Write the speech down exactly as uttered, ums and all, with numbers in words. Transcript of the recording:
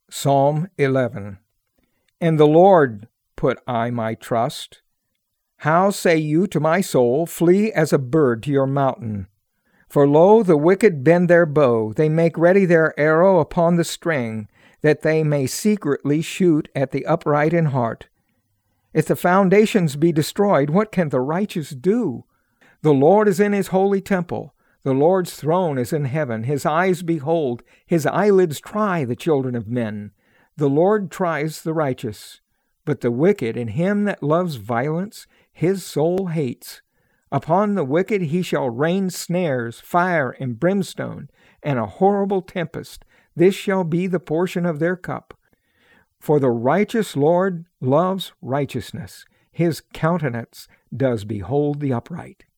Psalm eleven. In the Lord put I my trust. How say you to my soul, flee as a bird to your mountain? For lo, the wicked bend their bow, they make ready their arrow upon the string, that they may secretly shoot at the upright in heart. If the foundations be destroyed, what can the righteous do? The Lord is in his holy temple. The Lord's throne is in heaven. His eyes behold, his eyelids try the children of men. The Lord tries the righteous, but the wicked and him that loves violence, his soul hates. Upon the wicked he shall rain snares, fire and brimstone, and a horrible tempest. This shall be the portion of their cup. For the righteous Lord loves righteousness. His countenance does behold the upright.